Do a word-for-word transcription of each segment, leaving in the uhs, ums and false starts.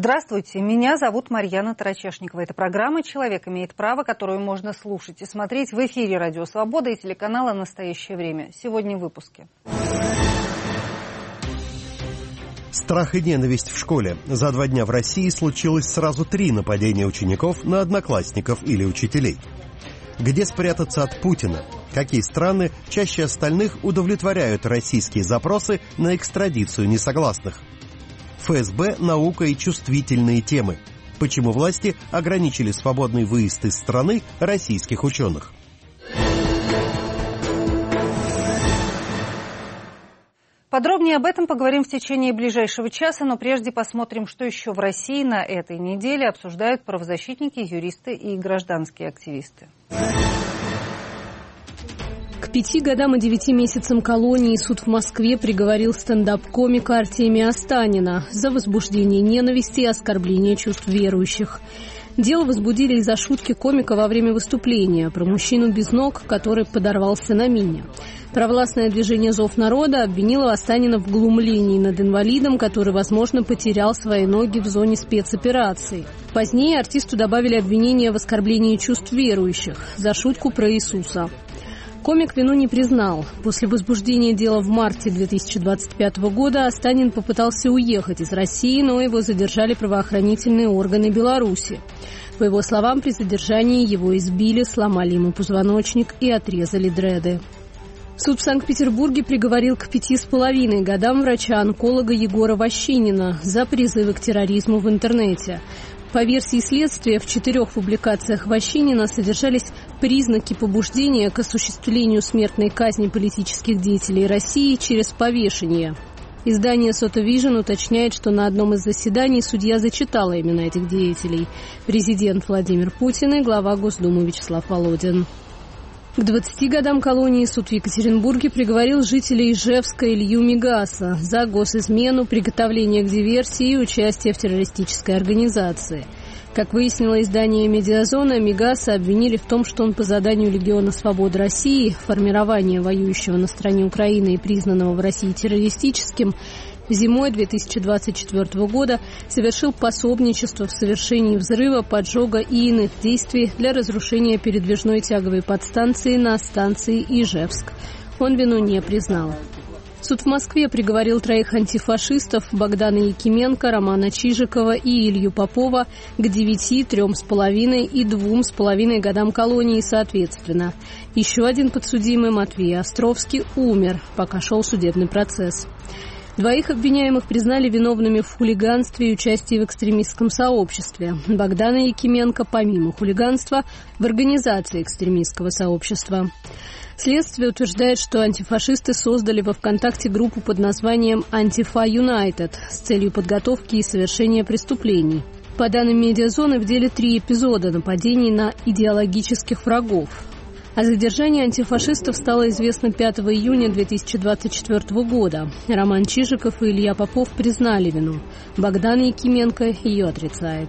Здравствуйте, меня зовут Марьяна Тарачешникова. Это программа «Человек имеет право», которую можно слушать и смотреть в эфире «Радио Свобода» и телеканала «Настоящее время». Сегодня в выпуске. Страх и ненависть в школе. За два дня в России случилось сразу три нападения учеников на одноклассников или учителей. Где спрятаться от Путина? Какие страны чаще остальных удовлетворяют российские запросы на экстрадицию несогласных? ФСБ, наука и чувствительные темы. Почему власти ограничили свободный выезд из страны российских ученых? Подробнее об этом поговорим в течение ближайшего часа, но прежде посмотрим, что еще в России на этой неделе обсуждают правозащитники, юристы и гражданские активисты. К пяти годам и девяти месяцам колонии суд в Москве приговорил стендап-комика Артемия Останина за возбуждение ненависти и оскорбление чувств верующих. Дело возбудили из-за шутки комика во время выступления про мужчину без ног, который подорвался на мине. Провластное движение «Зов народа» обвинило Останина в глумлении над инвалидом, который, возможно, потерял свои ноги в зоне спецоперации. Позднее артисту добавили обвинение в оскорблении чувств верующих за шутку про Иисуса. Комик вину не признал. После возбуждения дела в марте две тысячи двадцать пятого года Останин попытался уехать из России, но его задержали правоохранительные органы Беларуси. По его словам, при задержании его избили, сломали ему позвоночник и отрезали дреды. Суд в Санкт-Петербурге приговорил к пяти с половиной годам врача-онколога Егора Ващинина за призывы к терроризму в интернете. По версии следствия, в четырех публикациях Ващинина содержались признаки побуждения к осуществлению смертной казни политических деятелей России через повешение. Издание «Сотовижн» уточняет, что на одном из заседаний судья зачитала имена этих деятелей: президент Владимир Путин и глава Госдумы Вячеслав Володин. К двадцати годам колонии суд в Екатеринбурге приговорил жителей Ижевска Илью Мигаса за госизмену, приготовление к диверсии и участие в террористической организации. Как выяснило издание «Медиазона», Мигаса обвинили в том, что он по заданию Легиона Свободы России, формирования воюющего на стороне Украины и признанного в России террористическим, зимой две тысячи двадцать четвёртого года совершил пособничество в совершении взрыва, поджога и иных действий для разрушения передвижной тяговой подстанции на станции Ижевск. Он вину не признал. Суд в Москве приговорил троих антифашистов: Богдана Якименко, Романа Чижикова и Илью Попова к девяти, трем с половиной и двум с половиной годам колонии соответственно. Еще один подсудимый, Матвей Островский, умер, пока шел судебный процесс. Двоих обвиняемых признали виновными в хулиганстве и участии в экстремистском сообществе. Богдана Якименко, помимо хулиганства, в организации экстремистского сообщества. Следствие утверждает, что антифашисты создали во ВКонтакте группу под названием «Антифа Юнайтед» с целью подготовки и совершения преступлений. По данным «Медиазоны», в деле три эпизода нападений на идеологических врагов. О задержании антифашистов стало известно пятого июня две тысячи двадцать четвёртого года. Роман Чижиков и Илья Попов признали вину. Богдан Якименко ее отрицает.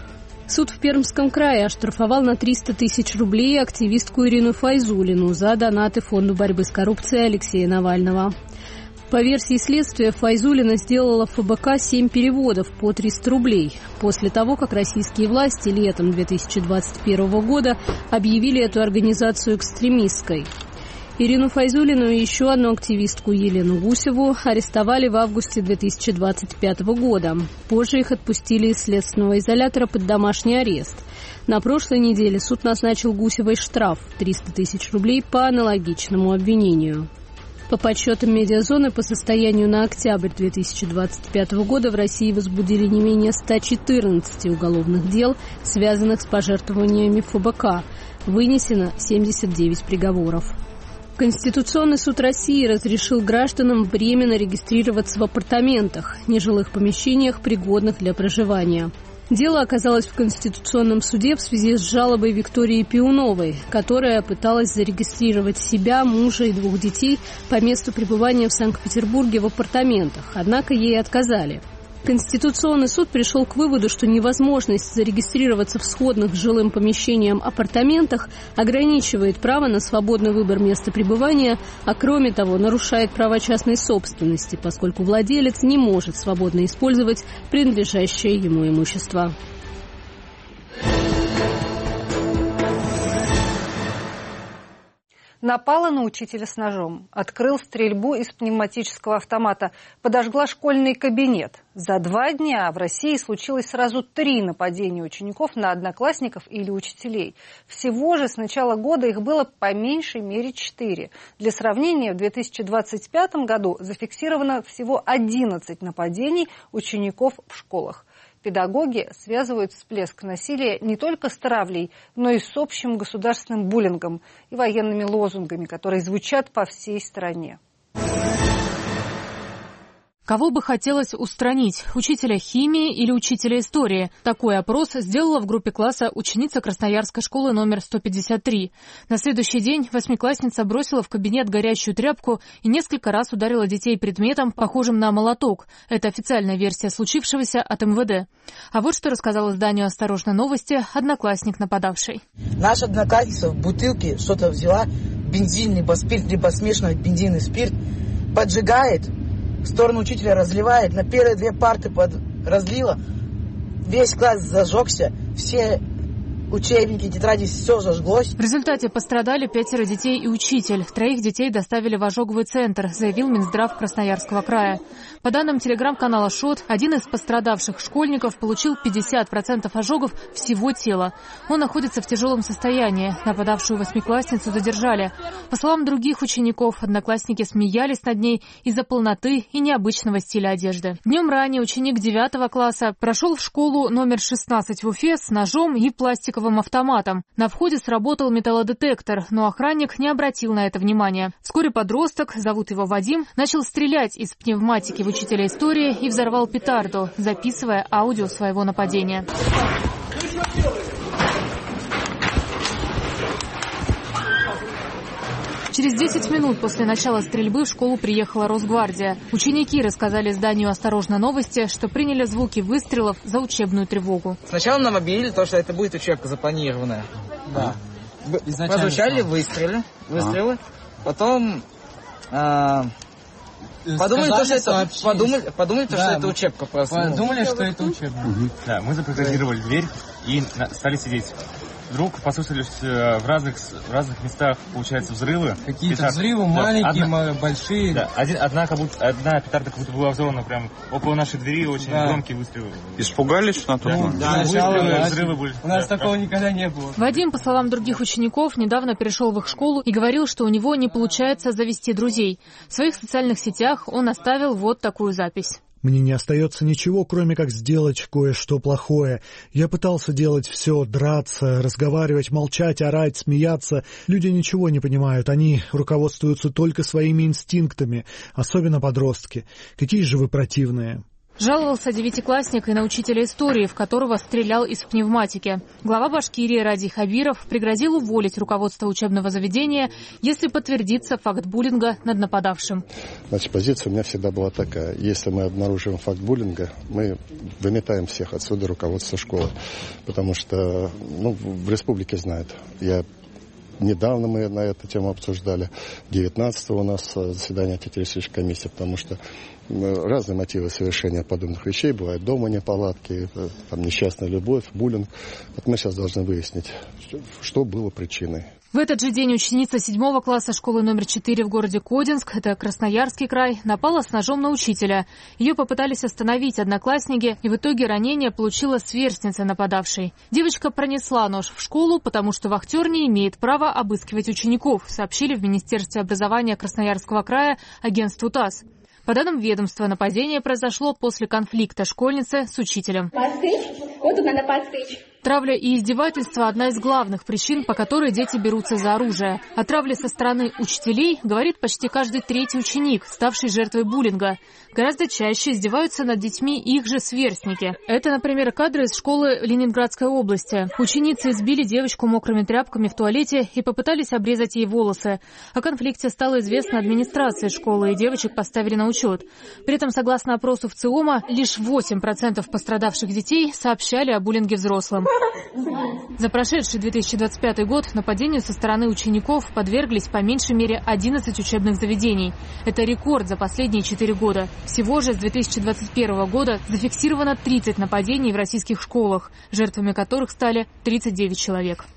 Суд в Пермском крае оштрафовал на триста тысяч рублей активистку Ирину Файзуллину за донаты Фонду борьбы с коррупцией Алексея Навального. По версии следствия, Файзуллина сделала в ФБК семь переводов по триста рублей, после того, как российские власти летом две тысячи двадцать первого года объявили эту организацию экстремистской. Ирину Файзуллину и еще одну активистку Елену Гусеву арестовали в августе две тысячи двадцать пятого года. Позже их отпустили из следственного изолятора под домашний арест. На прошлой неделе суд назначил Гусевой штраф – триста тысяч рублей по аналогичному обвинению. По подсчетам «Медиазоны», по состоянию на октябрь две тысячи двадцать пятого года в России возбудили не менее ста четырнадцати уголовных дел, связанных с пожертвованиями ФБК. Вынесено семьдесят девять приговоров. Конституционный суд России разрешил гражданам временно регистрироваться в апартаментах, нежилых помещениях, пригодных для проживания. Дело оказалось в Конституционном суде в связи с жалобой Виктории Пиуновой, которая пыталась зарегистрировать себя, мужа и двух детей по месту пребывания в Санкт-Петербурге в апартаментах, однако ей отказали. Конституционный суд пришел к выводу, что невозможность зарегистрироваться в сходных с жилым помещением апартаментах ограничивает право на свободный выбор места пребывания, а кроме того нарушает права частной собственности, поскольку владелец не может свободно использовать принадлежащее ему имущество. Напала на учителя с ножом, открыл стрельбу из пневматического автомата, подожгла школьный кабинет. За два дня в России случилось сразу три нападения учеников на одноклассников или учителей. Всего же с начала года их было по меньшей мере четыре. Для сравнения, в две тысячи двадцать пятом году зафиксировано всего одиннадцать нападений учеников в школах. Педагоги связывают всплеск насилия не только с травлей, но и с общим государственным буллингом и военными лозунгами, которые звучат по всей стране. Кого бы хотелось устранить? Учителя химии или учителя истории? Такой опрос сделала в группе класса ученица Красноярской школы номер сто пятьдесят три. На следующий день восьмиклассница бросила в кабинет горящую тряпку и несколько раз ударила детей предметом, похожим на молоток. Это официальная версия случившегося от эм вэ дэ. А вот что рассказал изданию «Осторожно, новости» одноклассник нападавшей. Наша одноклассница в бутылке что-то взяла, бензин, либо спирт, либо смешанный бензин и спирт, поджигает, в сторону учителя разливает, на первые две парты под... разлила, весь класс зажегся, все учебники, тетради, все зажглось. В результате пострадали пятеро детей и учитель. Троих детей доставили в ожоговый центр, заявил Минздрав Красноярского края. По данным телеграм-канала «Шот», один из пострадавших школьников получил пятьдесят процентов ожогов всего тела. Он находится в тяжелом состоянии. Нападавшую восьмиклассницу задержали. По словам других учеников, одноклассники смеялись над ней из-за полноты и необычного стиля одежды. Днем ранее ученик девятого класса прошел в школу номер шестнадцать в Уфе с ножом и пластиковым автоматом. На входе сработал металлодетектор, но охранник не обратил на это внимания. Вскоре подросток, зовут его Вадим, начал стрелять из пневматики в учителя истории и взорвал петарду, записывая аудио своего нападения. Через десять минут после начала стрельбы в школу приехала Росгвардия. Ученики рассказали изданию «Осторожно, новости», что приняли звуки выстрелов за учебную тревогу. Сначала нам объявили то, что это будет учебка запланированная. Да. Прозвучали выстрелы, выстрелы. Потом э, подумали, то, что это, подумали, подумали то, да, что это учебка просто. Подумали, что это учебка. Угу. Да, мы запрограммировали дверь и стали сидеть. Вдруг послышались в разных, в разных местах, получается, взрывы. Какие-то петарды. Взрывы, да, маленькие, одна, большие. Да, один, одна, как будто, одна петарда как будто была взорвана прям около нашей двери, очень да. громкие выстрелы. Испугались на тот момент? Да, да, выстрелы, да, взрывы были. У нас да, такого да. никогда не было. Вадим, по словам других учеников, недавно перешел в их школу и говорил, что у него не получается завести друзей. В своих социальных сетях он оставил вот такую запись. Мне не остается ничего, кроме как сделать кое-что плохое. Я пытался делать все, драться, разговаривать, молчать, орать, смеяться. Люди ничего не понимают, они руководствуются только своими инстинктами, особенно подростки. Какие же вы противные. Жаловался девятиклассник и на учителя истории, в которого стрелял из пневматики. Глава Башкирии Ради Хабиров пригрозил уволить руководство учебного заведения, если подтвердится факт буллинга над нападавшим. Значит, позиция у меня всегда была такая. Если мы обнаруживаем факт буллинга, мы выметаем всех отсюда, руководство школы. Потому что ну, в республике знают. Я... Недавно мы на эту тему обсуждали. девятнадцатого у нас заседание антитеррористической комиссии, потому что разные мотивы совершения подобных вещей. Бывают дома неполадки, там несчастная любовь, буллинг. Вот мы сейчас должны выяснить, что было причиной. В этот же день ученица седьмого класса школы номер четыре в городе Кодинск, это Красноярский край, напала с ножом на учителя. Ее попытались остановить одноклассники, и в итоге ранение получила сверстница нападавшей. Девочка пронесла нож в школу, потому что вахтер не имеет права обыскивать учеников, сообщили в Министерстве образования Красноярского края агентству ТАСС. По данным ведомства, нападение произошло после конфликта школьницы с учителем. Подстричь? Вот тут надо подстричь. Травля и издевательство – одна из главных причин, по которой дети берутся за оружие. О травле со стороны учителей говорит почти каждый третий ученик, ставший жертвой буллинга. Гораздо чаще издеваются над детьми их же сверстники. Это, например, кадры из школы Ленинградской области. Ученицы избили девочку мокрыми тряпками в туалете и попытались обрезать ей волосы. О конфликте стало известно администрации школы, и девочек поставили на учет. При этом, согласно опросу в ЦИОМа, лишь восемь процентов пострадавших детей сообщали о буллинге взрослым. За прошедший две тысячи двадцать пятый год нападению со стороны учеников подверглись по меньшей мере одиннадцать учебных заведений. Это рекорд за последние четыре года. Всего же с две тысячи двадцать первого года зафиксировано тридцать нападений в российских школах, жертвами которых стали тридцать девять человек.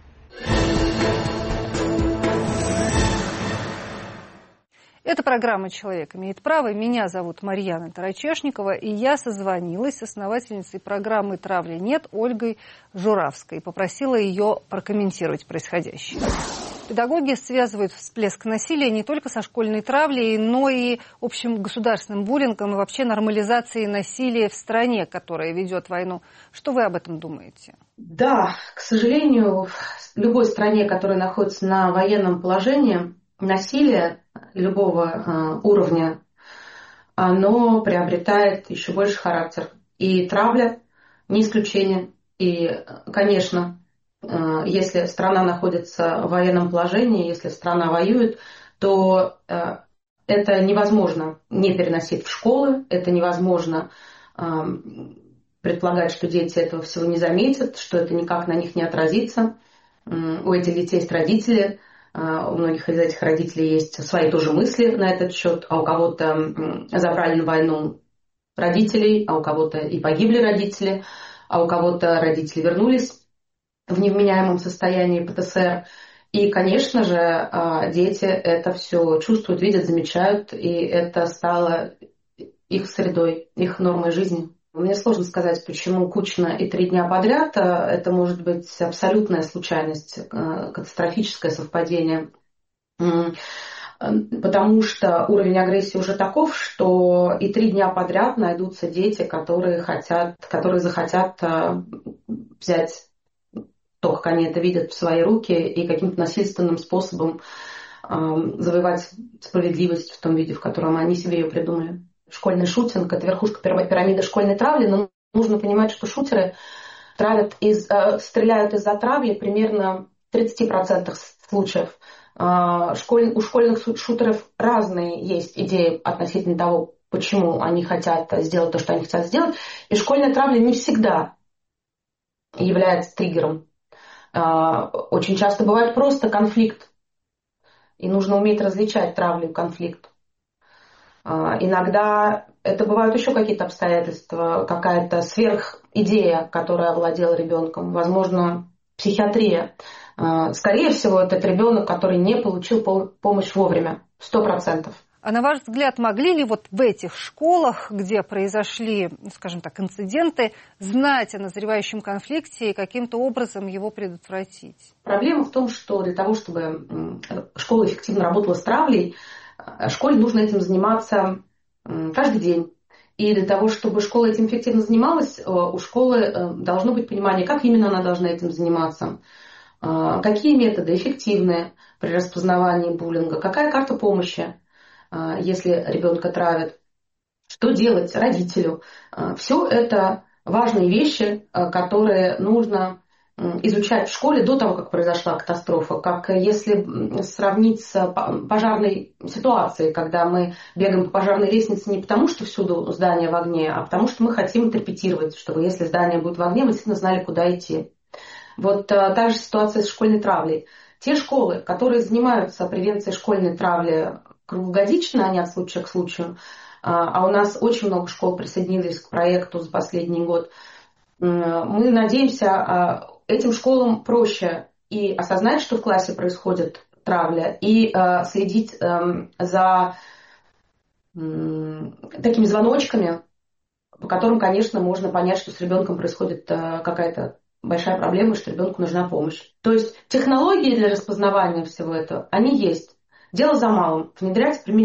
Это программа «Человек имеет право». Меня зовут Марьяна Тарачешникова, и я созвонилась с основательницей программы «Травли нет» Ольгой Журавской и попросила ее прокомментировать происходящее. Педагоги связывают всплеск насилия не только со школьной травлей, но и общим государственным буллингом и вообще нормализацией насилия в стране, которая ведет войну. Что вы об этом думаете? Да, к сожалению, в любой стране, которая находится на военном положении, насилие любого э, уровня, оно приобретает еще больше характер. И травля не исключение. И, конечно, э, если страна находится в военном положении, если страна воюет, то э, это невозможно не переносить в школы, это невозможно э, предполагать, что дети этого всего не заметят, что это никак на них не отразится. Э, у этих детей есть родители. У многих из этих родителей есть свои тоже мысли на этот счет, а у кого-то забрали на войну родителей, а у кого-то и погибли родители, а у кого-то родители вернулись в невменяемом состоянии ПТСР. И, конечно же, дети это все чувствуют, видят, замечают, и это стало их средой, их нормой жизни. Мне сложно сказать, почему Кучина и три дня подряд. Это может быть абсолютная случайность, катастрофическое совпадение. Потому что уровень агрессии уже таков, что и три дня подряд найдутся дети, которые хотят, которые захотят взять то, как они это видят в свои руки, и каким-то насильственным способом завоевать справедливость в том виде, в котором они себе ее придумали. Школьный шутинг – это верхушка пирамиды школьной травли, но нужно понимать, что шутеры травят из, э, стреляют из-за травли примерно в тридцати процентах случаев. Э, школь, у школьных шутеров разные есть идеи относительно того, почему они хотят сделать то, что они хотят сделать. И школьная травля не всегда является триггером. Э, очень часто бывает просто конфликт. И нужно уметь различать травлю и конфликт. Иногда это бывают еще какие-то обстоятельства, какая-то сверхидея, которая овладела ребенком, возможно, психиатрия. Скорее всего, этот ребенок, который не получил помощь вовремя, сто процентов. А на ваш взгляд, могли ли вот в этих школах, где произошли, скажем так, инциденты, знать о назревающем конфликте и каким-то образом его предотвратить? Проблема в том, что для того, чтобы школа эффективно работала с травлей, школе нужно этим заниматься каждый день. И для того, чтобы школа этим эффективно занималась, у школы должно быть понимание, как именно она должна этим заниматься, какие методы эффективны при распознавании буллинга, какая карта помощи, если ребенка травят, что делать родителю. Все это важные вещи, которые нужно изучать в школе до того, как произошла катастрофа, как если сравнить с пожарной ситуацией, когда мы бегаем по пожарной лестнице не потому, что всюду здание в огне, а потому что мы хотим отрепетировать, чтобы если здание будет в огне, мы действительно знали, куда идти. Вот та же ситуация с школьной травлей. Те школы, которые занимаются превенцией школьной травли круглогодично, а не от случая к случаю, а у нас очень много школ присоединились к проекту за последний год, мы надеемся, этим школам проще и осознать, что в классе происходит травля, и э, следить э, за э, такими звоночками, по которым, конечно, можно понять, что с ребенком происходит э, какая-то большая проблема, что ребенку нужна помощь. То есть технологии для распознавания всего этого, они есть. Дело за малым – внедрять, применять.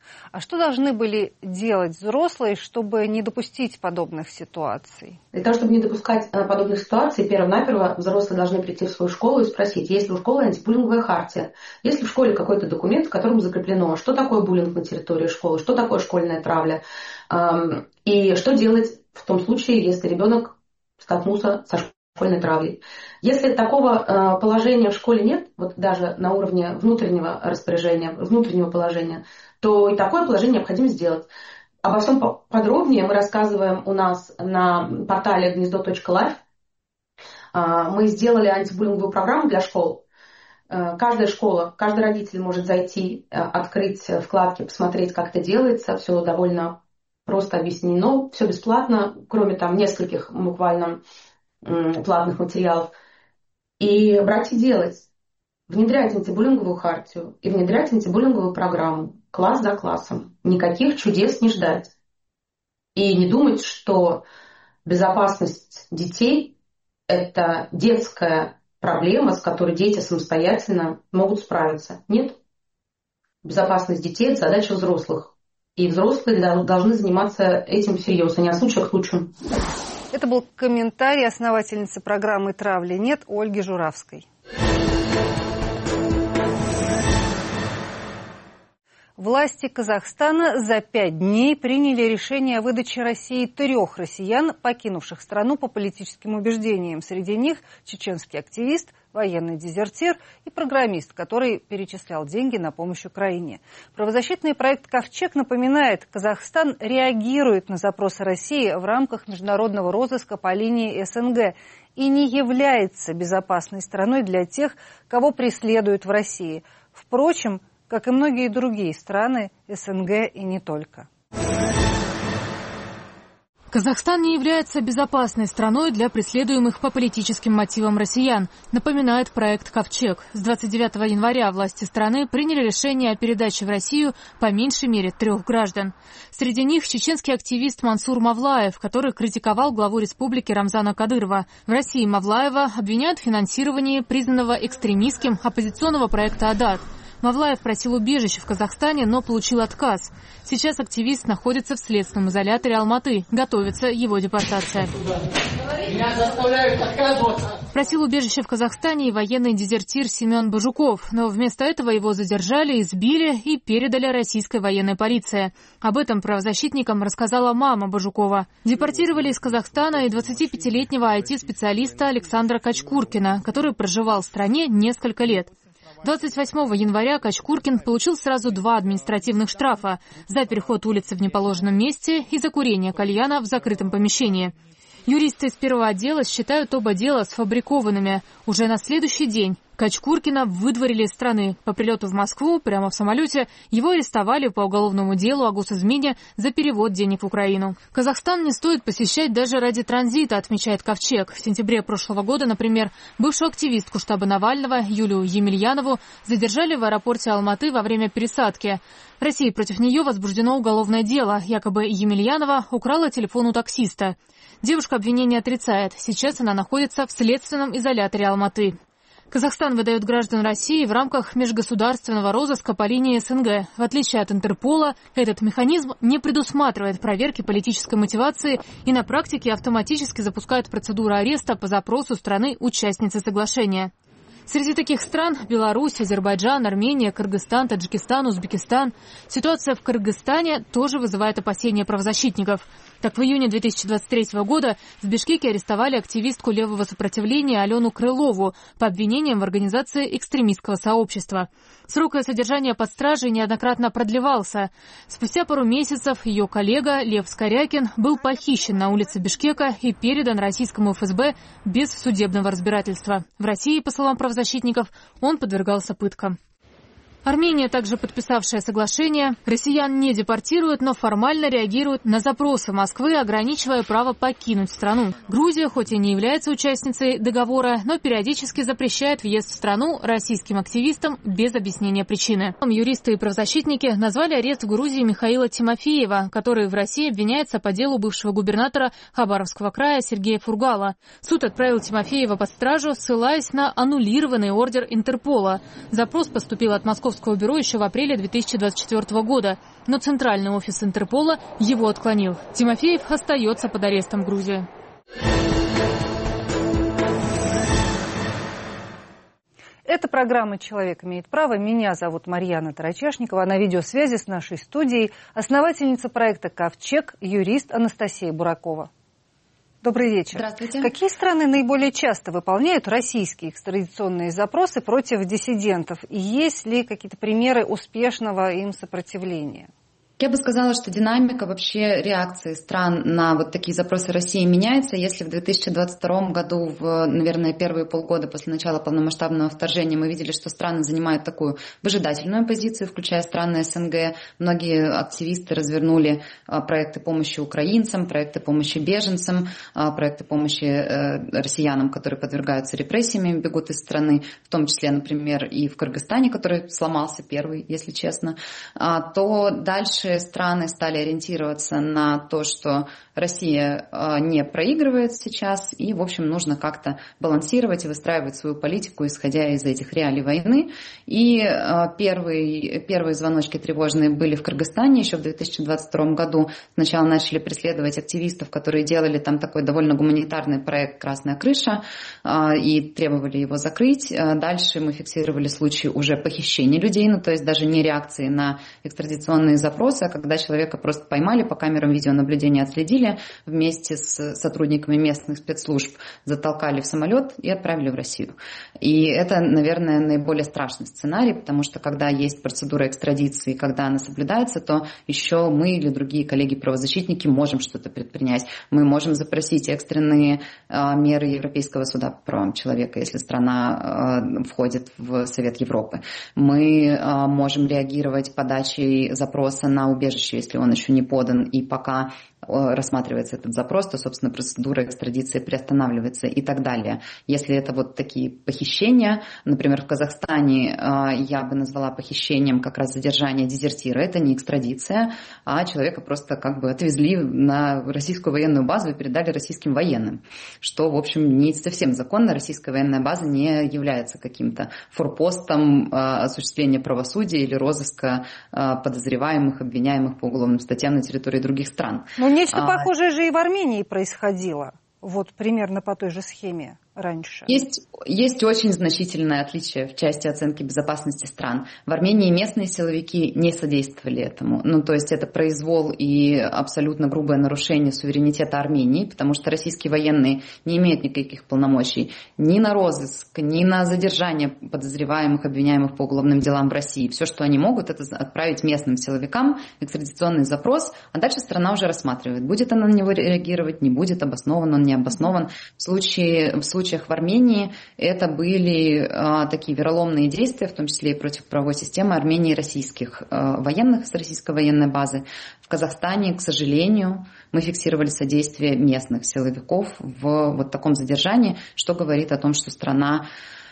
А что должны были делать взрослые, чтобы не допустить подобных ситуаций? Для того, чтобы не допускать подобных ситуаций, перво-наперво взрослые должны прийти в свою школу и спросить, есть ли у школы антибуллинговая хартия, есть ли в школе какой-то документ, в котором закреплено, что такое буллинг на территории школы, что такое школьная травля, и что делать в том случае, если ребенок столкнулся со школьной травлей. Если такого положения в школе нет, вот даже на уровне внутреннего распоряжения, внутреннего положения, то и такое положение необходимо сделать. Обо всем подробнее мы рассказываем у нас на портале гнездо точка лайф. Мы сделали антибуллинговую программу для школ. Каждая школа, каждый родитель может зайти, открыть вкладки, посмотреть, как это делается. Все довольно просто объяснено, все бесплатно, кроме там нескольких буквально платных материалов. И брать и делать. Внедрять антибуллинговую хартию и внедрять антибуллинговую программу. Класс за классом. Никаких чудес не ждать. И не думать, что безопасность детей – это детская проблема, с которой дети самостоятельно могут справиться. Нет. Безопасность детей – это задача взрослых. И взрослые должны заниматься этим всерьез, а не от случая к лучшему. Это был комментарий основательницы программы «Травли нет» Ольги Журавской. Власти Казахстана за пять дней приняли решение о выдаче России трех россиян, покинувших страну по политическим убеждениям. Среди них чеченский активист, военный дезертир и программист, который перечислял деньги на помощь Украине. Правозащитный проект «Ковчег» напоминает, Казахстан реагирует на запросы России в рамках международного розыска по линии СНГ и не является безопасной страной для тех, кого преследуют в России. Впрочем, как и многие другие страны СНГ и не только. Казахстан не является безопасной страной для преследуемых по политическим мотивам россиян, напоминает проект «Ковчег». С двадцать девятого января власти страны приняли решение о передаче в Россию по меньшей мере трех граждан. Среди них чеченский активист Мансур Мавлаев, который критиковал главу республики Рамзана Кадырова. В России Мавлаева обвиняют в финансировании признанного экстремистским оппозиционного проекта «Адат». Мавлаев просил убежище в Казахстане, но получил отказ. Сейчас активист находится в следственном изоляторе Алматы. Готовится его депортация. Меня заставляют отказываться. Просил убежище в Казахстане и военный дезертир Семен Бажуков. Но вместо этого его задержали, избили и передали российской военной полиции. Об этом правозащитникам рассказала мама Бажукова. Депортировали из Казахстана и двадцатипятилетнего ай ти-специалиста Александра Качкуркина, который проживал в стране несколько лет. двадцать восьмого января Качкуркин получил сразу два административных штрафа за переход улицы в неположенном месте и за курение кальяна в закрытом помещении. Юристы из первого отдела считают оба дела сфабрикованными. Уже на следующий день Качкуркина выдворили из страны. По прилету в Москву, прямо в самолете, его арестовали по уголовному делу о госизмене за перевод денег в Украину. Казахстан не стоит посещать даже ради транзита, отмечает Ковчег. В сентябре прошлого года, например, бывшую активистку штаба Навального Юлию Емельянову задержали в аэропорте Алматы во время пересадки. В России против нее возбуждено уголовное дело. Якобы Емельянова украла телефон у таксиста. Девушка обвинение отрицает. Сейчас она находится в следственном изоляторе Алматы. Казахстан выдает граждан России в рамках межгосударственного розыска по линии СНГ. В отличие от Интерпола, этот механизм не предусматривает проверки политической мотивации и на практике автоматически запускает процедуру ареста по запросу страны-участницы соглашения. Среди таких стран – Беларусь, Азербайджан, Армения, Кыргызстан, Таджикистан, Узбекистан. Ситуация в Кыргызстане тоже вызывает опасения правозащитников. Так, в июне две тысячи двадцать третьего года в Бишкеке арестовали активистку левого сопротивления Алену Крылову по обвинениям в организации экстремистского сообщества. Срок ее содержания под стражей неоднократно продлевался. Спустя пару месяцев ее коллега Лев Скорякин был похищен на улице Бишкека и передан российскому эф эс бэ без судебного разбирательства. В России, по словам правозащитников, он подвергался пыткам. Армения, также подписавшая соглашение, россиян не депортирует, но формально реагирует на запросы Москвы, ограничивая право покинуть страну. Грузия, хоть и не является участницей договора, но периодически запрещает въезд в страну российским активистам без объяснения причины. Юристы и правозащитники назвали арест в Грузии Михаила Тимофеева, который в России обвиняется по делу бывшего губернатора Хабаровского края Сергея Фургала. Суд отправил Тимофеева под стражу, ссылаясь на аннулированный ордер Интерпола. Запрос поступил от Московского Московского бюро еще в апреле две тысячи двадцать четвёртого года, но центральный офис Интерпола его отклонил. Тимофеев остается под арестом в Грузии. Это программа «Человек имеет право». Меня зовут Марьяна Тарачешникова. На видеосвязи с нашей студией основательница проекта «Ковчег», юрист Анастасия Буракова. Добрый вечер. Здравствуйте. Какие страны наиболее часто выполняют российские экстрадиционные запросы против диссидентов? И есть ли какие-то примеры успешного им сопротивления? Я бы сказала, что динамика вообще реакции стран на вот такие запросы России меняется. Если в две тысячи двадцать втором году, в, наверное, первые полгода после начала полномасштабного вторжения мы видели, что страны занимают такую выжидательную позицию, включая страны СНГ. Многие активисты развернули проекты помощи украинцам, проекты помощи беженцам, проекты помощи россиянам, которые подвергаются репрессиям и бегут из страны, в том числе, например, и в Кыргызстане, который сломался первый, если честно. То дальше страны стали ориентироваться на то, что Россия не проигрывает сейчас, и, в общем, нужно как-то балансировать и выстраивать свою политику, исходя из этих реалий войны. И первые, первые звоночки тревожные были в Кыргызстане еще в две тысячи двадцать втором году. Сначала начали преследовать активистов, которые делали там такой довольно гуманитарный проект «Красная крыша», и требовали его закрыть. Дальше мы фиксировали случаи уже похищения людей, ну, то есть даже не реакции на экстрадиционные запросы, а когда человека просто поймали, по камерам видеонаблюдения отследили, вместе с сотрудниками местных спецслужб затолкали в самолет и отправили в Россию. И это, наверное, наиболее страшный сценарий, потому что когда есть процедура экстрадиции, когда она соблюдается, то еще мы или другие коллеги-правозащитники можем что-то предпринять. Мы можем запросить экстренные э, меры Европейского суда по правам человека, если страна э, входит в Совет Европы. Мы э, можем реагировать подачей запроса на убежище, если он еще не подан, и пока рассматривается этот запрос, то, собственно, процедура экстрадиции приостанавливается и так далее. Если это вот такие похищения, например, в Казахстане я бы назвала похищением как раз задержание дезертира, это не экстрадиция, а человека просто как бы отвезли на российскую военную базу и передали российским военным, что, в общем, не совсем законно. Российская военная база не является каким-то форпостом осуществления правосудия или розыска подозреваемых, обвиняемых по уголовным статьям на территории других стран. Нечто похожее же и в Армении происходило. Вот примерно по той же схеме раньше. Есть, есть очень значительное отличие в части оценки безопасности стран. В Армении местные силовики не содействовали этому. Ну, то есть это произвол и абсолютно грубое нарушение суверенитета Армении, потому что российские военные не имеют никаких полномочий ни на розыск, ни на задержание подозреваемых, обвиняемых по уголовным делам в России. Все, что они могут, это отправить местным силовикам экстрадиционный запрос, а дальше страна уже рассматривает, будет она на него реагировать, не будет, обоснован он, не обоснован. В случае, в случае В случаях в Армении это были а, такие вероломные действия, в том числе и против правовой системы Армении и российских а, военных с российской военной базы. В Казахстане, к сожалению, мы фиксировали содействие местных силовиков в вот таком задержании, что говорит о том, что страна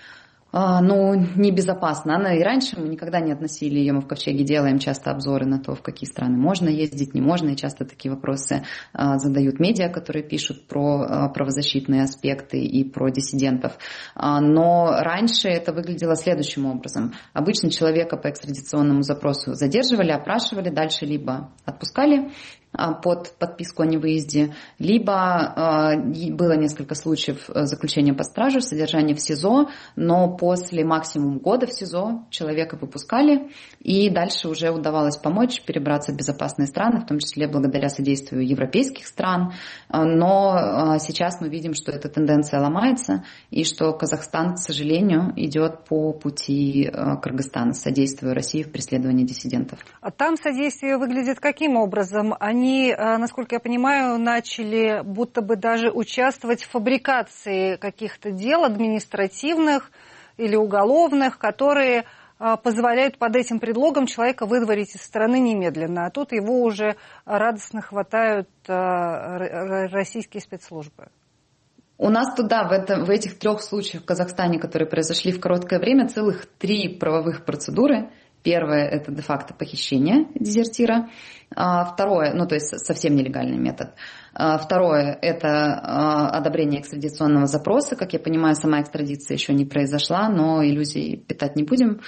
ну, небезопасно. Она и раньше, мы никогда не относили ее, мы в Ковчеге делаем часто обзоры на то, в какие страны можно ездить, не можно, и часто такие вопросы а, задают медиа, которые пишут про а, правозащитные аспекты и про диссидентов. А, но раньше это выглядело следующим образом. Обычно человека по экстрадиционному запросу задерживали, опрашивали, дальше либо отпускали под подписку о невыезде, либо э, было несколько случаев заключения под стражу, содержания в СИЗО, но после максимум года в СИЗО человека выпускали, и дальше уже удавалось помочь перебраться в безопасные страны, в том числе благодаря содействию европейских стран. Но э, сейчас мы видим, что эта тенденция ломается, и что Казахстан, к сожалению, идет по пути э, Кыргызстана, содействуя России в преследовании диссидентов. А там содействие выглядит каким образом? Они Они, насколько я понимаю, начали будто бы даже участвовать в фабрикации каких-то дел административных или уголовных, которые позволяют под этим предлогом человека выдворить из страны немедленно. А тут его уже радостно хватают российские спецслужбы. У нас туда, в, это, в этих трех случаях в Казахстане, которые произошли в короткое время, целых три правовых процедуры. Первое – это де-факто похищение дезертира. А второе, ну то есть совсем нелегальный метод. Второе – это одобрение экстрадиционного запроса. Как я понимаю, сама экстрадиция еще не произошла, но иллюзий питать не будем.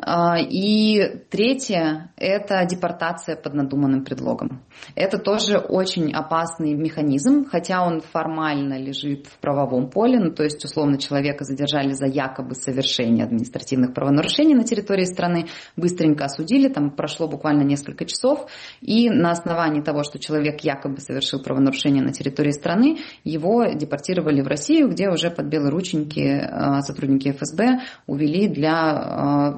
И третье – это депортация под надуманным предлогом. Это тоже очень опасный механизм, хотя он формально лежит в правовом поле, ну, то есть условно человека задержали за якобы совершение административных правонарушений на территории страны, быстренько осудили, там прошло буквально несколько часов, и на основании того, что человек якобы совершил правонарушение на территории страны, его депортировали в Россию, где уже под белые рученьки сотрудники эф эс бэ увели для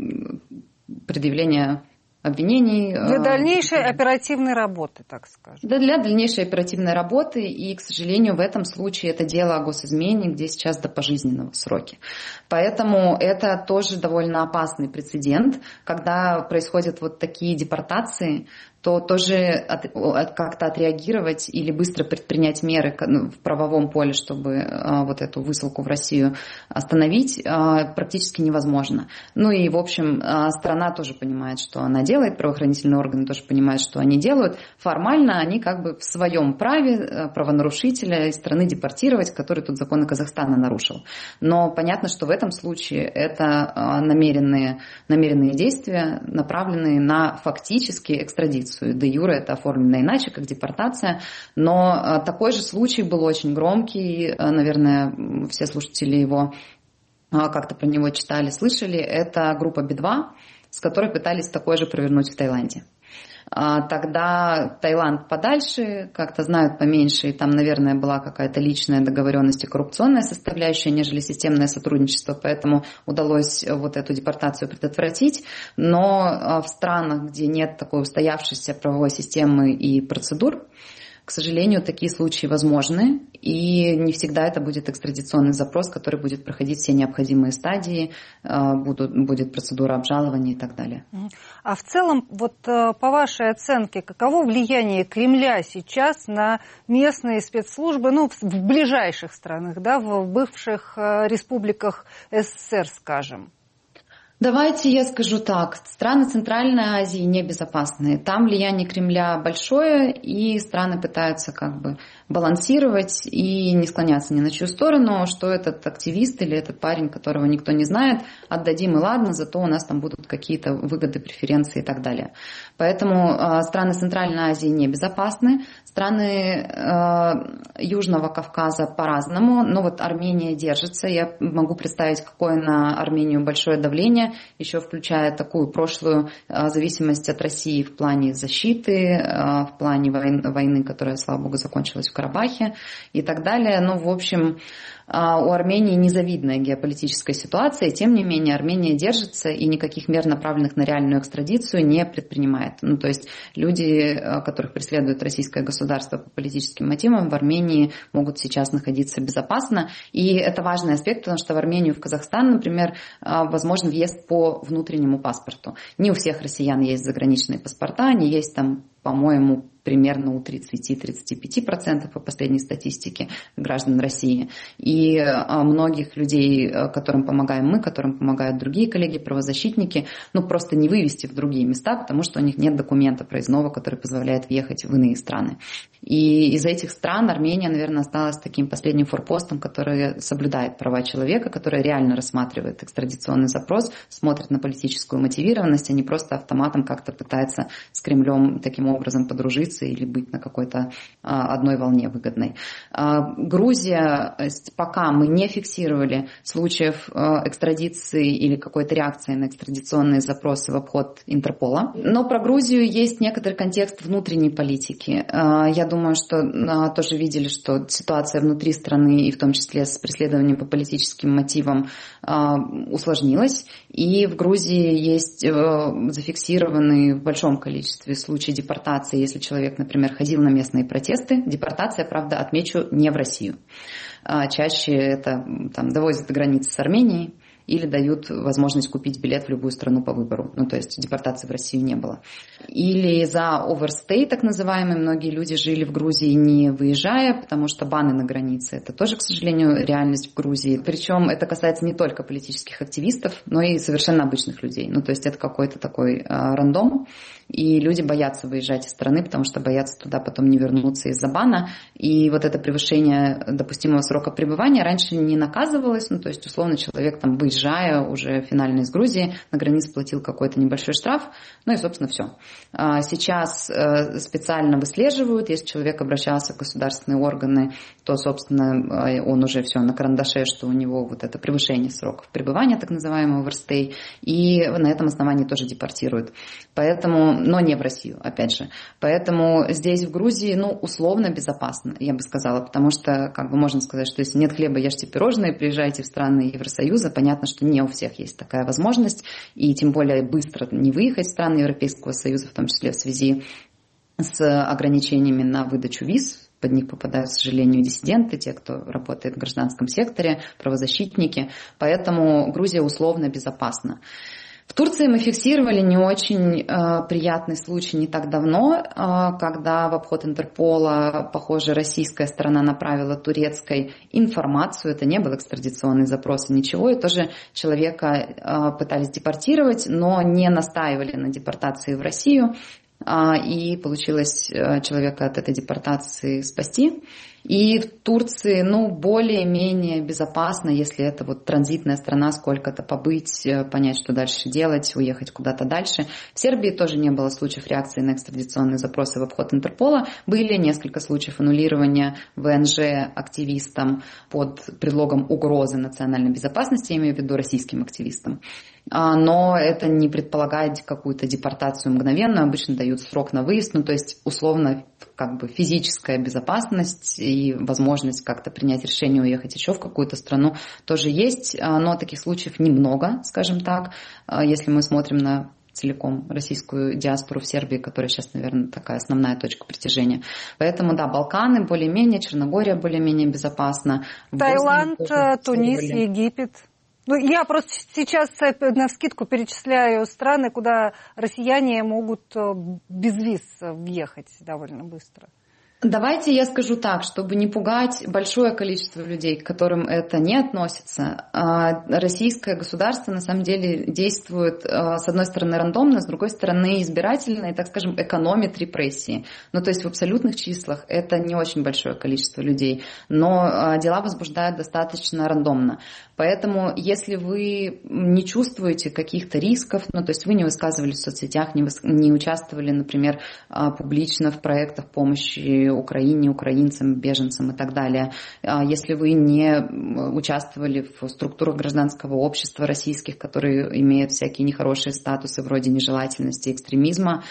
предъявления обвинений. Для дальнейшей оперативной работы, так скажем. Да, для дальнейшей оперативной работы. И, к сожалению, в этом случае это дело о госизмене, где сейчас до пожизненного сроки. Поэтому это тоже довольно опасный прецедент, когда происходят вот такие депортации, то тоже от, от, как-то отреагировать или быстро предпринять меры в правовом поле, чтобы а, вот эту высылку в Россию остановить, а, практически невозможно. Ну и, в общем, а, страна тоже понимает, что она делает, правоохранительные органы тоже понимают, что они делают. Формально они как бы в своем праве правонарушителя из страны депортировать, который тут законы Казахстана нарушил. Но понятно, что в этом случае это а, намеренные, намеренные действия, направленные на фактически экстрадицию. Де юре это оформлено иначе, как депортация, но такой же случай был очень громкий, наверное, все слушатели его как-то про него читали, слышали, это группа би два, с которой пытались такое же провернуть в Таиланде. Тогда Таиланд подальше, как-то знают поменьше, и там, наверное, была какая-то личная договоренность и коррупционная составляющая, нежели системное сотрудничество, поэтому удалось вот эту депортацию предотвратить. Но в странах, где нет такой устоявшейся правовой системы и процедур, к сожалению, такие случаи возможны, и не всегда это будет экстрадиционный запрос, который будет проходить все необходимые стадии, будут, будет процедура обжалования и так далее. А в целом, вот по вашей оценке, каково влияние Кремля сейчас на местные спецслужбы, ну, в ближайших странах, да, в бывших республиках эс эс эс эр, скажем? Давайте я скажу так. Страны Центральной Азии небезопасные. Там влияние Кремля большое, и страны пытаются как бы балансировать и не склоняться ни на чью сторону, что этот активист или этот парень, которого никто не знает, отдадим и ладно, зато у нас там будут какие-то выгоды, преференции и так далее. Поэтому э, страны Центральной Азии небезопасны. Страны э, Южного Кавказа по-разному, но вот Армения держится. Я могу представить, какое на Армению большое давление, еще включая такую прошлую э, зависимость от России в плане защиты, э, в плане войны, войны, которая, слава богу, закончилась в Карабахе и так далее. Ну, в общем, у Армении незавидная геополитическая ситуация, и тем не менее Армения держится и никаких мер, направленных на реальную экстрадицию, не предпринимает. Ну, то есть люди, которых преследует российское государство по политическим мотивам, в Армении могут сейчас находиться безопасно. И это важный аспект, потому что в Армению, в Казахстан, например, возможен въезд по внутреннему паспорту. Не у всех россиян есть заграничные паспорта, они есть там, по-моему, примерно у тридцать-тридцать пять процентов по последней статистике граждан России. И многих людей, которым помогаем мы, которым помогают другие коллеги-правозащитники, ну просто не вывести в другие места, потому что у них нет документа проездного, который позволяет въехать в иные страны. И из этих стран Армения, наверное, осталась таким последним форпостом, который соблюдает права человека, который реально рассматривает экстрадиционный запрос, смотрит на политическую мотивированность, а не просто автоматом как-то пытается с Кремлем таким образом подружиться или быть на какой-то а, одной волне выгодной. А, Грузия, пока мы не фиксировали случаев а, экстрадиции или какой-то реакции на экстрадиционные запросы в обход Интерпола. Но про Грузию есть некоторый контекст внутренней политики. А, я думаю, что а, тоже видели, что ситуация внутри страны, и в том числе с преследованием по политическим мотивам, а, усложнилась. И в Грузии есть а, зафиксированные в большом количестве случаи депортации, если человек, например, ходил на местные протесты. Депортация, правда, отмечу, не в Россию. Чаще это там довозят до границы с Арменией или дают возможность купить билет в любую страну по выбору. Ну, то есть депортации в Россию не было. Или за overstay, так называемый, многие люди жили в Грузии, не выезжая, потому что баны на границе. Это тоже, к сожалению, реальность в Грузии. Причем это касается не только политических активистов, но и совершенно обычных людей. Ну, то есть это какой-то такой э, рандом. И люди боятся выезжать из страны, потому что боятся туда потом не вернуться из-за бана. И вот это превышение допустимого срока пребывания раньше не наказывалось. Ну, то есть, условно, человек, там, выезжая уже финально из Грузии, на границе платил какой-то небольшой штраф. Ну и, собственно, все. Сейчас специально выслеживают. Если человек обращался в государственные органы, то, собственно, он уже все на карандаше, что у него вот это превышение сроков пребывания, так называемый overstay. И на этом основании тоже депортируют. Поэтому... но не в Россию, опять же. Поэтому здесь, в Грузии, ну, условно безопасно, я бы сказала, потому что, как бы можно сказать, что если нет хлеба, ешьте пирожные, приезжайте в страны Евросоюза. Понятно, что не у всех есть такая возможность, и тем более быстро не выехать в страны Европейского Союза, в том числе в связи с ограничениями на выдачу виз. Под них попадают, к сожалению, диссиденты, те, кто работает в гражданском секторе, правозащитники. Поэтому Грузия условно безопасна. В Турции мы фиксировали не очень э, приятный случай не так давно, э, когда в обход Интерпола, похоже, российская сторона направила турецкой информацию, это не был экстрадиционный запрос и ничего, и тоже человека э, пытались депортировать, но не настаивали на депортации в Россию, э, и получилось э, человека от этой депортации спасти. И в Турции, ну, более-менее безопасно, если это вот транзитная страна, сколько-то побыть, понять, что дальше делать, уехать куда-то дальше. В Сербии тоже не было случаев реакции на экстрадиционные запросы в обход Интерпола. Были несколько случаев аннулирования ВНЖ активистам под предлогом угрозы национальной безопасности, я имею в виду российским активистам. Но это не предполагает какую-то депортацию мгновенную, обычно дают срок на выезд, ну то есть условно как бы физическая безопасность и возможность как-то принять решение уехать еще в какую-то страну тоже есть, но таких случаев немного, скажем так, если мы смотрим на целиком российскую диаспору в Сербии, которая сейчас, наверное, такая основная точка притяжения. Поэтому, да, Балканы более-менее, Черногория более-менее безопасна. Таиланд, Тунис, Египет. Ну, я просто сейчас навскидку перечисляю страны, куда россияне могут без виз въехать довольно быстро. Давайте я скажу так, чтобы не пугать большое количество людей, к которым это не относится. Российское государство на самом деле действует, с одной стороны, рандомно, с другой стороны, избирательно и, так скажем, экономит репрессии. Ну, то есть в абсолютных числах это не очень большое количество людей, но дела возбуждают достаточно рандомно. Поэтому, если вы не чувствуете каких-то рисков, ну, то есть вы не высказывались в соцсетях, не, выс... не участвовали, например, публично в проектах помощи Украине, украинцам, беженцам и так далее, если вы не участвовали в структурах гражданского общества российских, которые имеют всякие нехорошие статусы вроде нежелательности, экстремизма,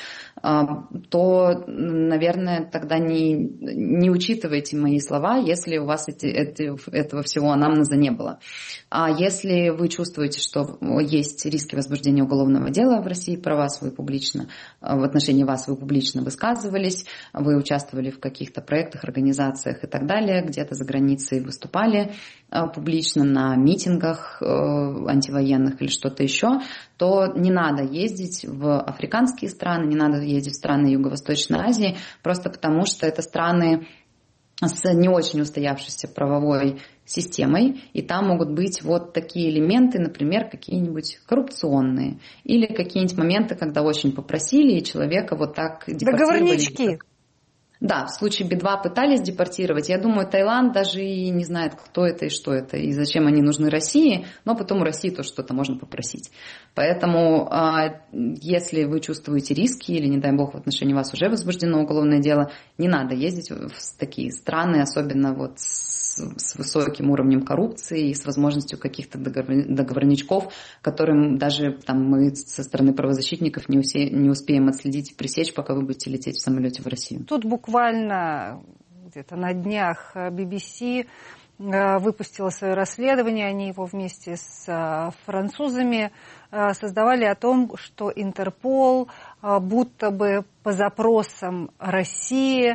то, наверное, тогда не, не учитывайте мои слова, если у вас эти, эти, этого всего анамнеза не было. А если вы чувствуете, что есть риски возбуждения уголовного дела в России про вас, вы публично, в отношении вас вы публично высказывались, вы участвовали в каких-то проектах, организациях и так далее, где-то за границей выступали публично на митингах антивоенных или что-то еще, то не надо ездить в африканские страны, не надо ездить в страны Юго-Восточной Азии, просто потому что это страны с не очень устоявшейся правовой системой, и там могут быть вот такие элементы, например, какие-нибудь коррупционные, или какие-нибудь моменты, когда очень попросили, и человека вот так депортировали. Договорнички. Да, в случае Би два пытались депортировать. Я думаю, Таиланд даже и не знает, кто это и что это, и зачем они нужны России, но потом у России тоже что-то можно попросить. Поэтому, если вы чувствуете риски, или, не дай бог, в отношении вас уже возбуждено уголовное дело, не надо ездить в такие страны, особенно вот с высоким уровнем коррупции и с возможностью каких-то договорничков, которым даже там, мы со стороны правозащитников не, усе, не успеем отследить и пресечь, пока вы будете лететь в самолете в Россию. Тут буквально где-то на днях би би си выпустила свое расследование, они его вместе с французами создавали о том, что Интерпол будто бы по запросам России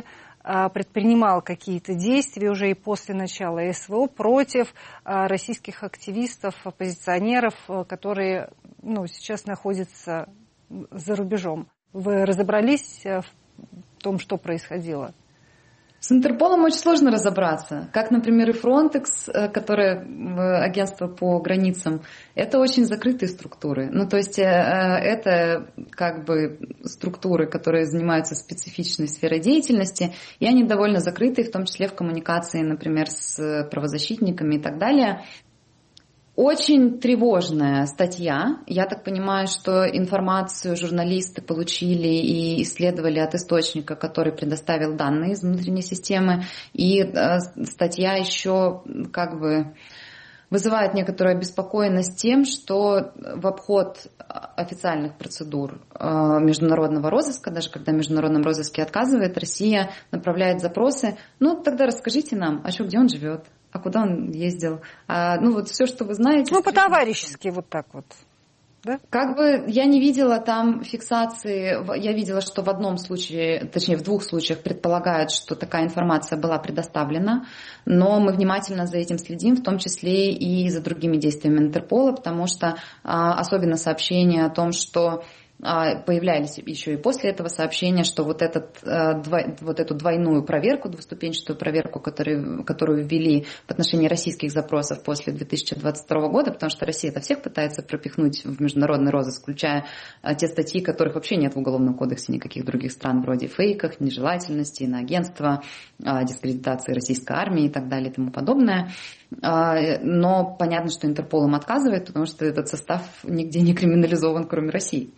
предпринимал какие-то действия уже и после начала СВО против российских активистов, оппозиционеров, которые ну, сейчас находятся за рубежом. Вы разобрались в том, что происходило? С Интерполом очень сложно разобраться. Как, например, и Frontex, которое агентство по границам, это очень закрытые структуры. Ну, то есть это как бы структуры, которые занимаются специфичной сферой деятельности, и они довольно закрытые, в том числе в коммуникации, например, с правозащитниками и так далее. Очень тревожная статья. Я так понимаю, что информацию журналисты получили и исследовали от источника, который предоставил данные из внутренней системы. И э, статья еще как бы вызывает некоторую обеспокоенность тем, что в обход официальных процедур э, международного розыска, даже когда в международном розыске отказывает, Россия направляет запросы. Ну, тогда расскажите нам, а что, где он живет? А куда он ездил? А, ну, вот все, что вы знаете. Ну, по-товарищески вот так вот. Да? Как бы я не видела там фиксации. Я видела, что в одном случае, точнее, в двух случаях предполагают, что такая информация была предоставлена. Но мы внимательно за этим следим, в том числе и за другими действиями Интерпола, потому что особенно сообщение о том, что появлялись еще и после этого сообщения, что вот, этот, вот эту двойную проверку, двуступенчатую проверку, которую, которую ввели в отношении российских запросов после две тысячи двадцать второго года, потому что Россия это всех пытается пропихнуть в международный розыск, включая те статьи, которых вообще нет в Уголовном кодексе никаких других стран, вроде фейках, нежелательности, иноагентства, дискредитации российской армии и так далее и тому подобное. Но понятно, что Интерпол им отказывает, потому что этот состав нигде не криминализован, кроме России.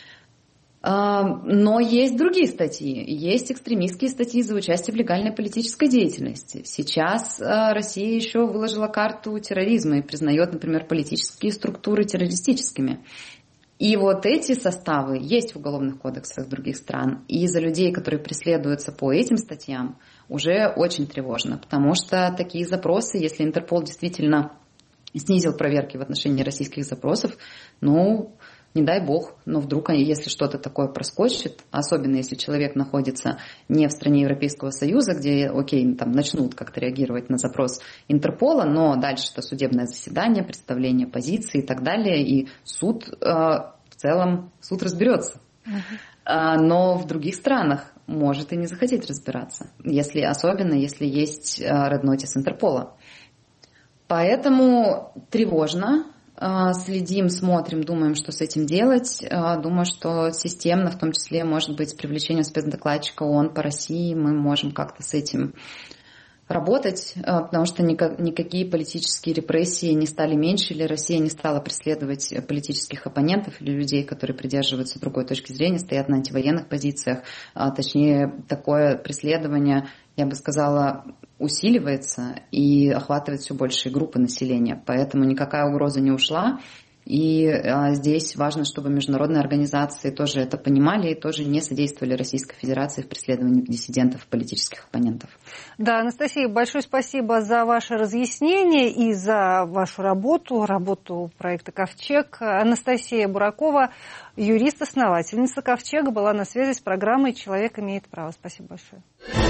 Но есть другие статьи. Есть экстремистские статьи за участие в легальной политической деятельности. Сейчас Россия еще выложила карту терроризма и признает, например, политические структуры террористическими. И вот эти составы есть в уголовных кодексах других стран. И за людей, которые преследуются по этим статьям, уже очень тревожно. Потому что такие запросы, если Интерпол действительно снизил проверки в отношении российских запросов, ну, не дай бог, но вдруг, если что-то такое проскочит, особенно если человек находится не в стране Европейского Союза, где, окей, там начнут как-то реагировать на запрос Интерпола, но дальше это судебное заседание, представление позиции и так далее, и суд, э, в целом, суд разберется. Uh-huh. Но в других странах может и не захотеть разбираться, если, особенно если есть Red Notice Интерпола. Поэтому тревожно. Следим, смотрим, думаем, что с этим делать. Думаю, что системно, в том числе, может быть, с привлечением спецдокладчика ООН по России, мы можем как-то с этим работать, потому что никакие политические репрессии не стали меньше, или Россия не стала преследовать политических оппонентов или людей, которые придерживаются другой точки зрения, стоят на антивоенных позициях. Точнее, такое преследование, я бы сказала, усиливается и охватывает все большие группы населения. Поэтому никакая угроза не ушла. И а, здесь важно, чтобы международные организации тоже это понимали и тоже не содействовали Российской Федерации в преследовании диссидентов и политических оппонентов. Да, Анастасия, большое спасибо за ваше разъяснение и за вашу работу, работу проекта «Ковчег». Анастасия Буракова, юрист-основательница «Ковчега», была на связи с программой «Человек имеет право». Спасибо большое.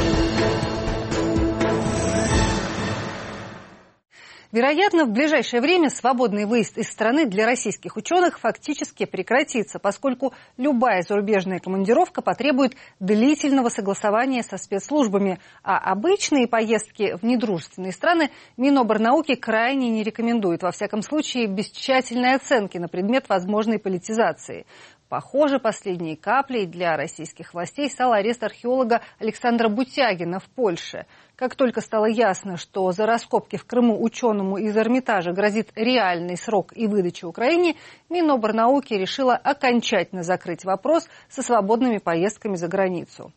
Вероятно, в ближайшее время свободный выезд из страны для российских ученых фактически прекратится, поскольку любая зарубежная командировка потребует длительного согласования со спецслужбами, а обычные поездки в недружественные страны Миноборнауки крайне не рекомендует, во всяком случае без тщательной оценки на предмет возможной политизации. Похоже, последней каплей для российских властей стал арест археолога Александра Бутягина в Польше. Как только стало ясно, что за раскопки в Крыму ученому из Эрмитажа грозит реальный срок и выдача Украине, Миноборнауки решила окончательно закрыть вопрос со свободными поездками за границу.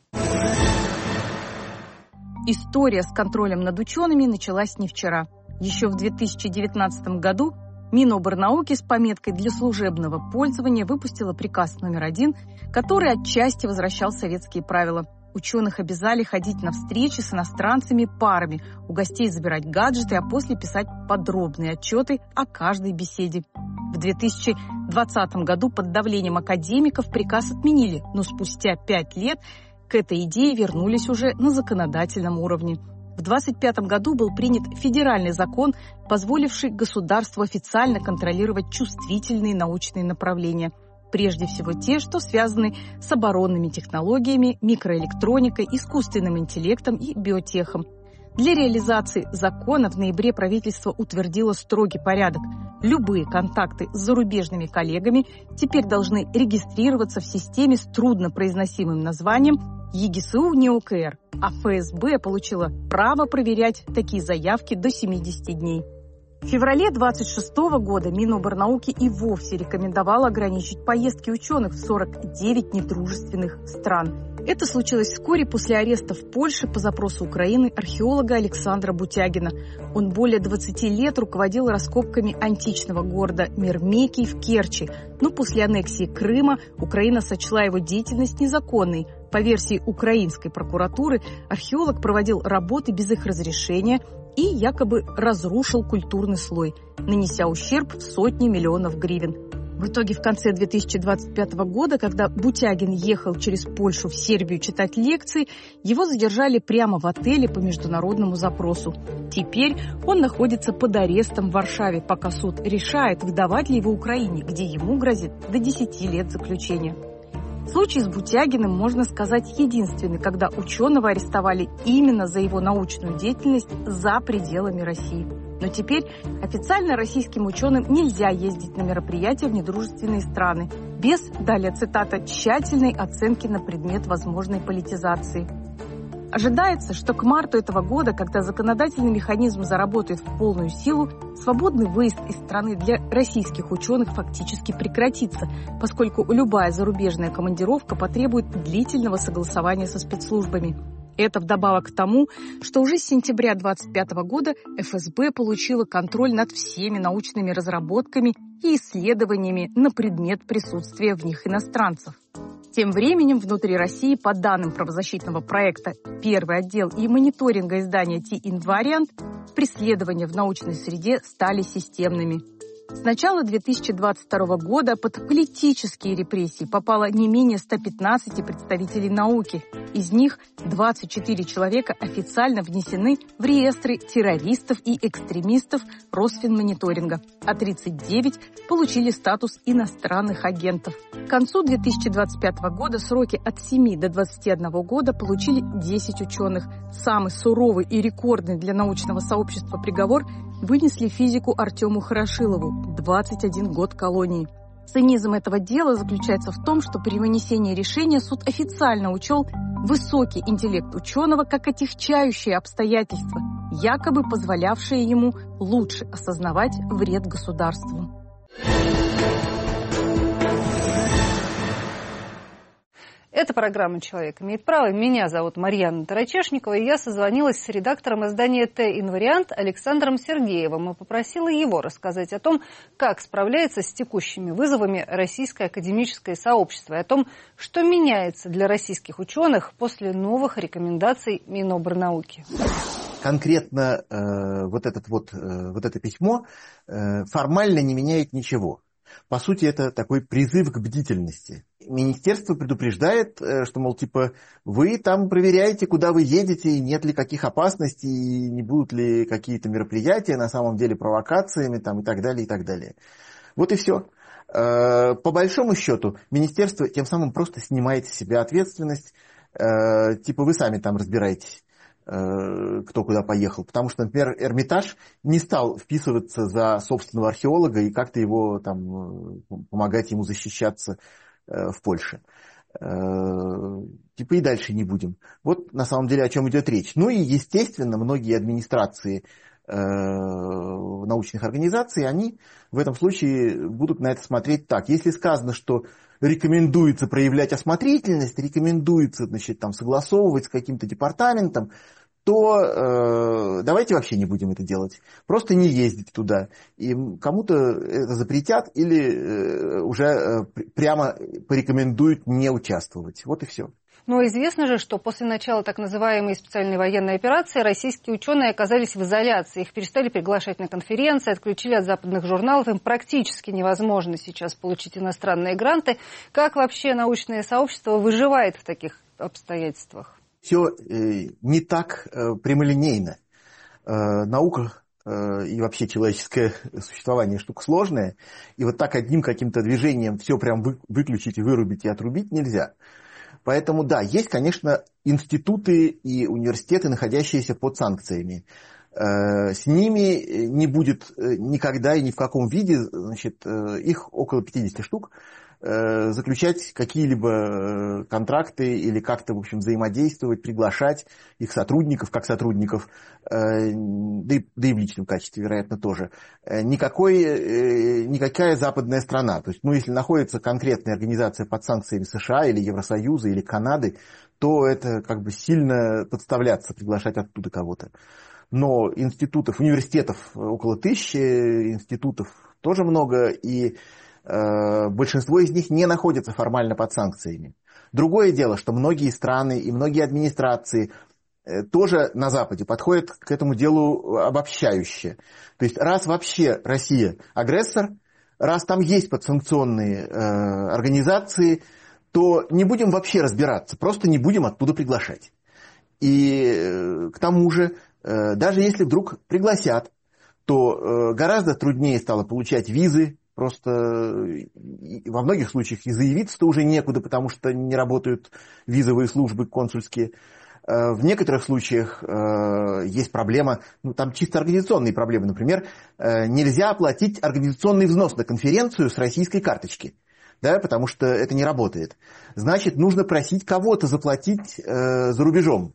История с контролем над учеными началась не вчера. Еще в две тысячи девятнадцатом году Миноборнауки с пометкой «Для служебного пользования» выпустила приказ номер один, который отчасти возвращал советские правила. Ученых обязали ходить на встречи с иностранцами парами, у гостей забирать гаджеты, а после писать подробные отчеты о каждой беседе. В две тысячи двадцатом году под давлением академиков приказ отменили, но спустя пять лет К этой идее вернулись уже на законодательном уровне. В двадцать пятом году был принят федеральный закон, позволивший государству официально контролировать чувствительные научные направления. Прежде всего те, что связаны с оборонными технологиями, микроэлектроникой, искусственным интеллектом и биотехом. Для реализации закона в ноябре правительство утвердило строгий порядок. Любые контакты с зарубежными коллегами теперь должны регистрироваться в системе с труднопроизносимым названием ЕГСУ НеОКР, а ФСБ получила право проверять такие заявки до семидесяти дней. В феврале двадцать шестого года Миноборнауки и вовсе рекомендовало ограничить поездки ученых в сорок девять недружественных стран. Это случилось вскоре после ареста в Польше по запросу Украины археолога Александра Бутягина. Он более двадцати лет руководил раскопками античного города Мирмекий в Керчи, но после аннексии Крыма Украина сочла его деятельность незаконной. По версии украинской прокуратуры, археолог проводил работы без их разрешения и якобы разрушил культурный слой, нанеся ущерб в сотни миллионов гривен. В итоге в конце две тысячи двадцать пятого года, когда Бутягин ехал через Польшу в Сербию читать лекции, его задержали прямо в отеле по международному запросу. Теперь он находится под арестом в Варшаве, пока суд решает, выдавать ли его Украине, где ему грозит до десяти лет заключения. Случай с Бутягиным, можно сказать, единственный, когда ученого арестовали именно за его научную деятельность за пределами России. Но теперь официально российским ученым нельзя ездить на мероприятия в недружественные страны без, далее цитата, тщательной оценки на предмет возможной политизации. Ожидается, что к марту этого года, когда законодательный механизм заработает в полную силу, свободный выезд из страны для российских ученых фактически прекратится, поскольку любая зарубежная командировка потребует длительного согласования со спецслужбами. Это вдобавок к тому, что уже с сентября двадцать пятого года эф эс бэ получила контроль над всеми научными разработками и исследованиями на предмет присутствия в них иностранцев. Тем временем внутри России, по данным правозащитного проекта «Первый отдел» и мониторинга издания Ти-Инвариант, преследования в научной среде стали системными. С начала две тысячи двадцать второго года под политические репрессии попало не менее ста пятнадцати представителей науки. Из них двадцать четыре человека официально внесены в реестры террористов и экстремистов Росфинмониторинга, а тридцать девять получили статус иностранных агентов. К концу две тысячи двадцать пятого года сроки от семи до двадцати одного года получили десять ученых. Самый суровый и рекордный для научного сообщества приговор вынесли физику Артему Хорошилову – двадцать один год колонии. Цинизм этого дела заключается в том, что при вынесении решения суд официально учел высокий интеллект ученого как отягчающее обстоятельство, якобы позволявшее ему лучше осознавать вред государству. Это программа «Человек имеет право». Меня зовут Марьяна Тарачешникова, и я созвонилась с редактором издания «Т-Инвариант» Александром Сергеевым и попросила его рассказать о том, как справляется с текущими вызовами российское академическое сообщество, и о том, что меняется для российских ученых после новых рекомендаций Миноборнауки. Конкретно э, вот, этот вот, э, вот это письмо э, формально не меняет ничего. По сути, это такой призыв к бдительности. Министерство предупреждает, что, мол, типа, вы там проверяете, куда вы едете, и нет ли каких опасностей, и не будут ли какие-то мероприятия, на самом деле, провокациями, там, и так далее, и так далее. Вот и все. По большому счету, министерство тем самым просто снимает с себя ответственность, типа, вы сами там разбираетесь, кто куда поехал. Потому что, например, Эрмитаж не стал вписываться за собственного археолога и как-то его там помогать ему защищаться в Польше. Типа и дальше не будем. Вот на самом деле о чем идет речь. Ну и, естественно, многие администрации научных организаций, они в этом случае будут на это смотреть так. Если сказано, что рекомендуется проявлять осмотрительность, рекомендуется, значит, там, согласовывать с каким-то департаментом, то э, давайте вообще не будем это делать. Просто не ездить туда. И кому-то это запретят или э, уже э, прямо порекомендуют не участвовать. Вот и все. Но известно же, что после начала так называемой специальной военной операции российские ученые оказались в изоляции. Их перестали приглашать на конференции, отключили от западных журналов. Им практически невозможно сейчас получить иностранные гранты. Как вообще научное сообщество выживает в таких обстоятельствах? Все э, не так э, прямолинейно. Э, наука э, и вообще человеческое существование штука сложная, и вот так одним каким-то движением все прям вы, выключить и вырубить и отрубить нельзя. Поэтому да, есть, конечно, институты и университеты, находящиеся под санкциями. С ними не будет никогда и ни в каком виде, значит, их около пятидесяти штук, заключать какие-либо контракты или как-то, в общем, взаимодействовать, приглашать их сотрудников, как сотрудников, да и, да и в личном качестве, вероятно, тоже. Никакой, никакая западная страна. То есть, ну, если находится конкретная организация под санкциями США или Евросоюза или Канады, то это как бы сильно подставляться, приглашать оттуда кого-то. Но институтов, университетов около тысячи, институтов тоже много, и э, большинство из них не находятся формально под санкциями. Другое дело, что многие страны и многие администрации э, тоже на Западе подходят к этому делу обобщающе. То есть раз вообще Россия агрессор, раз там есть подсанкционные э, организации, то не будем вообще разбираться, просто не будем оттуда приглашать. И э, к тому же, даже если вдруг пригласят, то гораздо труднее стало получать визы. Просто во многих случаях и заявиться-то уже некуда, потому что не работают визовые службы консульские. В некоторых случаях есть проблема, ну там чисто организационные проблемы. Например, нельзя оплатить организационный взнос на конференцию с российской карточки, да, потому что это не работает. Значит, нужно просить кого-то заплатить за рубежом.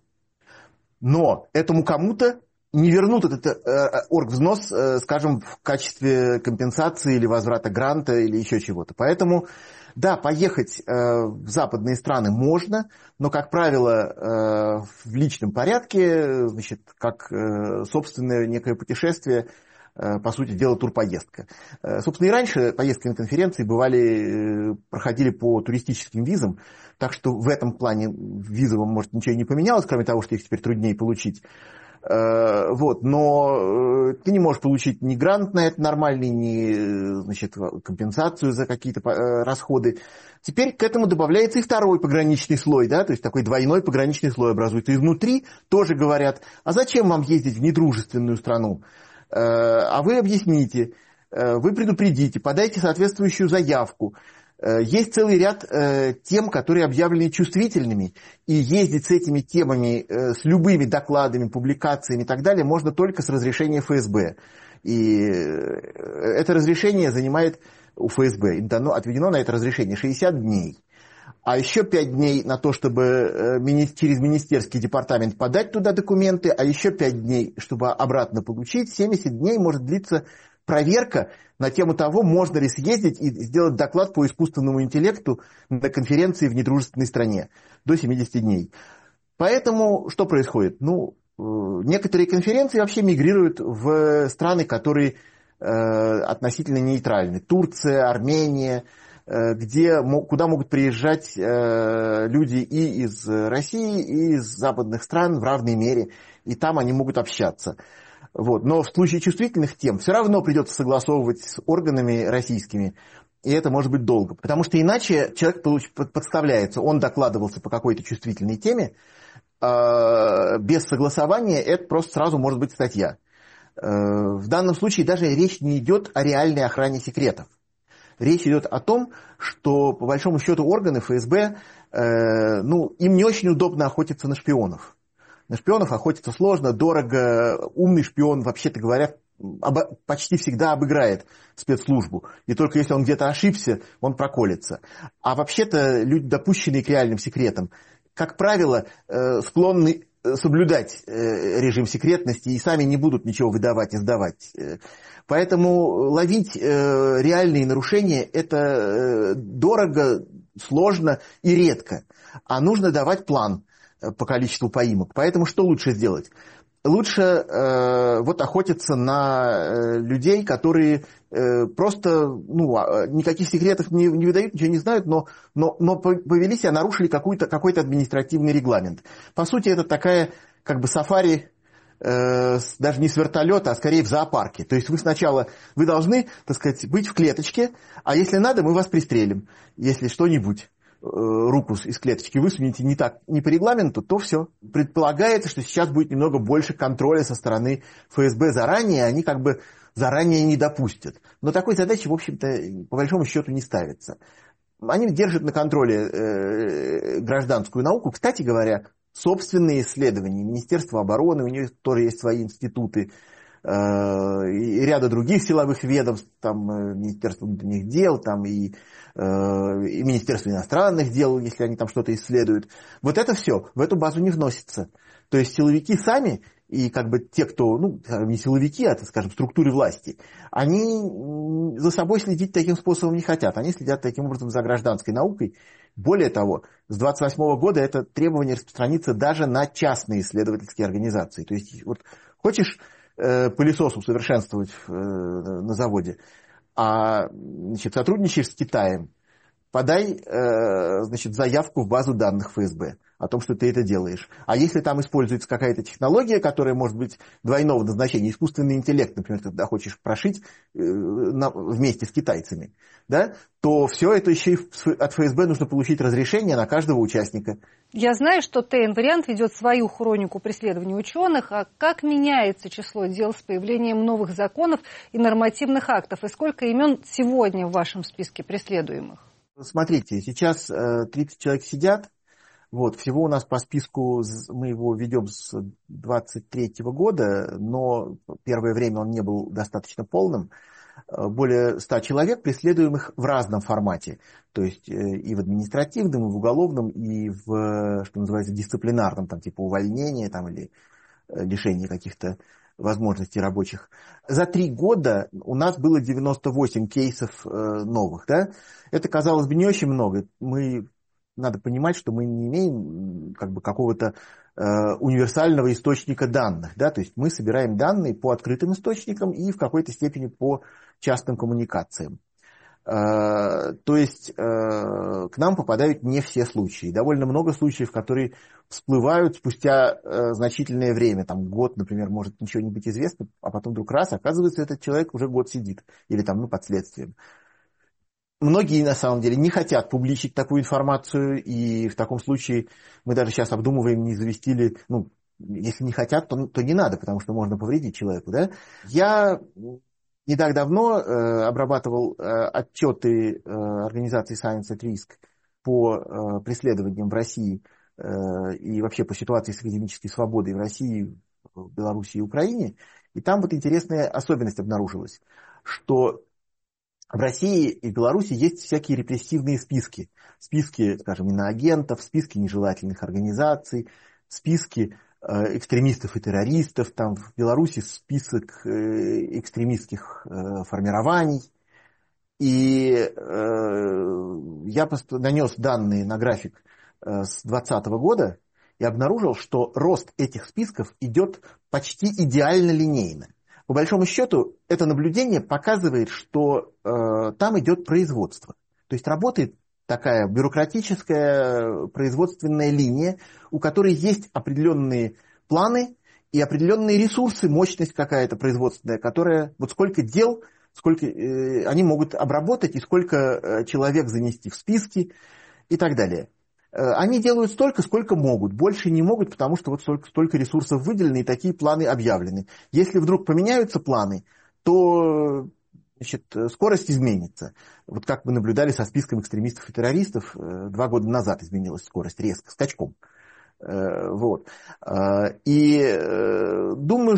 Но этому кому-то не вернут этот э, оргвзнос, э, скажем, в качестве компенсации или возврата гранта или еще чего-то. Поэтому, да, поехать э, в западные страны можно, но, как правило, э, в личном порядке, значит, как э, собственное некое путешествие, э, по сути дела, турпоездка. Э, собственно, и раньше поездки на конференции бывали, э, проходили по туристическим визам. Так что в этом плане визовом, может, ничего не поменялось, кроме того, что их теперь труднее получить. Вот. Но ты не можешь получить ни грант на это нормальный, ни, значит, компенсацию за какие-то расходы. Теперь к этому добавляется и второй пограничный слой, да, то есть такой двойной пограничный слой образуется. И внутри тоже говорят, а зачем вам ездить в недружественную страну? А вы объясните, вы предупредите, подайте соответствующую заявку. Есть целый ряд э, тем, которые объявлены чувствительными, и ездить с этими темами, э, с любыми докладами, публикациями и так далее можно только с разрешения эф эс бэ. И э, это разрешение занимает у эф эс бэ, им дано, отведено на это разрешение шестьдесят дней. А еще пять дней на то, чтобы э, мини, через министерский департамент подать туда документы, а еще пять дней, чтобы обратно получить. семьдесят дней может длиться проверка на тему того, можно ли съездить и сделать доклад по искусственному интеллекту на конференции в недружественной стране до семидесяти дней. Поэтому что происходит? Ну, некоторые конференции вообще мигрируют в страны, которые э, относительно нейтральны. Турция, Армения, э, где, куда могут приезжать э, люди и из России, и из западных стран в равной мере, и там они могут общаться. Вот. Но в случае чувствительных тем все равно придется согласовывать с органами российскими, и это может быть долго. Потому что иначе человек подставляется, он докладывался по какой-то чувствительной теме, без согласования это просто сразу может быть статья. В данном случае даже речь не идет о реальной охране секретов. Речь идет о том, что по большому счету органы эф эс бэ, ну, им не очень удобно охотиться на шпионов. На шпионов охотиться сложно, дорого. Умный шпион, вообще-то говоря, обо- почти всегда обыграет спецслужбу. И только если он где-то ошибся, он проколется. А вообще-то люди, допущенные к реальным секретам, как правило, э, склонны соблюдать э, режим секретности и сами не будут ничего выдавать и сдавать. Поэтому ловить э, реальные нарушения – это э, дорого, сложно и редко. А нужно давать план по количеству поимок. Поэтому что лучше сделать? Лучше э, вот охотиться на э, людей, которые э, просто ну, никаких секретов не, не выдают, ничего не знают, но, но, но повели себя, нарушили какой-то, какой-то административный регламент. По сути, это такая как бы сафари, э, даже не с вертолета, а скорее в зоопарке. То есть вы сначала, вы должны, так сказать, быть в клеточке, а если надо, мы вас пристрелим, если что-нибудь. руку из клеточки высунете не так, не по регламенту, то все. Предполагается, что сейчас будет немного больше контроля со стороны эф эс бэ заранее, они как бы заранее не допустят. Но такой задачи, в общем-то, по большому счету не ставится. Они держат на контроле э, гражданскую науку. Кстати говоря, собственные исследования. Министерство обороны, у них тоже есть свои институты, э, и ряда других силовых ведомств, там э, Министерство внутренних дел, там и и Министерство иностранных дел, если они там что-то исследуют. Вот это все в эту базу не вносится. То есть силовики сами и как бы те, кто, ну, не силовики, а, скажем, структуры власти, они за собой следить таким способом не хотят. Они следят таким образом за гражданской наукой. Более того, с двадцать восьмого года это требование распространится даже на частные исследовательские организации. То есть вот хочешь э, пылесос усовершенствовать э, на заводе, а значит, сотрудничаешь с Китаем, подай э, значит, заявку в базу данных эф эс бэ о том, что ты это делаешь. А если там используется какая-то технология, которая может быть двойного назначения, искусственный интеллект, например, ты хочешь прошить э, на, вместе с китайцами, да, то все это еще и от эф эс бэ нужно получить разрешение на каждого участника. Я знаю, что ТН-вариант ведет свою хронику преследований ученых. А как меняется число дел с появлением новых законов и нормативных актов? И сколько имен сегодня в вашем списке преследуемых? Смотрите, сейчас тридцать человек сидят. Вот, всего у нас по списку, мы его ведем с двадцать третьего года, но первое время он не был достаточно полным. Более ста человек, преследуемых в разном формате. То есть и в административном, и в уголовном, и в, что называется, дисциплинарном, там, типа увольнения там, или лишения каких-то возможностей рабочих. За три года у нас было девяносто восемь кейсов новых. Да? Это, казалось бы, не очень много. Мы, надо понимать, что мы не имеем как бы, какого-то универсального источника данных. Да? То есть мы собираем данные по открытым источникам и в какой-то степени по частным коммуникациям. То есть к нам попадают не все случаи. Довольно много случаев, которые всплывают спустя значительное время. Там год, например, может ничего не быть известно, а потом вдруг раз, оказывается, этот человек уже год сидит. Или там, ну, под следствием. Многие, на самом деле, не хотят публичить такую информацию, и в таком случае мы даже сейчас обдумываем, не завести ли, ну, если не хотят, то, то не надо, потому что можно повредить человеку, да. Я не так давно э, обрабатывал э, отчеты э, организации Science at Risk по э, преследованиям в России э, и вообще по ситуации с академической свободой в России, в Беларуси и Украине, и там вот интересная особенность обнаружилась, что в России и в Беларуси есть всякие репрессивные списки. Списки, скажем, иноагентов, списки нежелательных организаций, списки э, экстремистов и террористов. Там в Беларуси список э, экстремистских э, формирований. И э, я просто нанес данные на график э, с двадцатого года и обнаружил, что рост этих списков идет почти идеально линейно. По большому счету, это наблюдение показывает, что э, там идет производство. То есть работает такая бюрократическая производственная линия, у которой есть определенные планы и определенные ресурсы, мощность какая-то производственная, которая вот сколько дел, сколько э, они могут обработать и сколько э, человек занести в списки и так далее. Они делают столько, сколько могут. Больше не могут, потому что вот столько, столько ресурсов выделено и такие планы объявлены. Если вдруг поменяются планы, то, значит, скорость изменится. Вот как мы наблюдали со списком экстремистов и террористов, два года назад изменилась скорость резко, скачком. Вот. И думаю,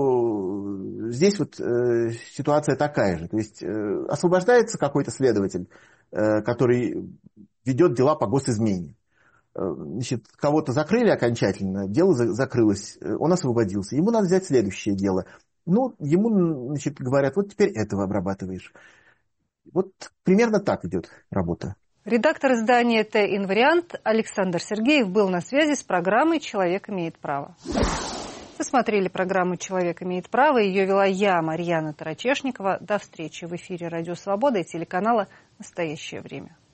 что здесь вот ситуация такая же. То есть освобождается какой-то следователь, который ведет дела по госизмене. Значит, кого-то закрыли окончательно, дело закрылось, он освободился. Ему надо взять следующее дело. Ну, ему, значит, говорят, вот теперь этого обрабатываешь. Вот примерно так идет работа. Редактор издания ТН-вариант Александр Сергеев был на связи с программой «Человек имеет право». Вы смотрели программу «Человек имеет право». Ее вела я, Марьяна Тарачешникова. До встречи в эфире «Радио Свобода» и телеканала «Настоящее время».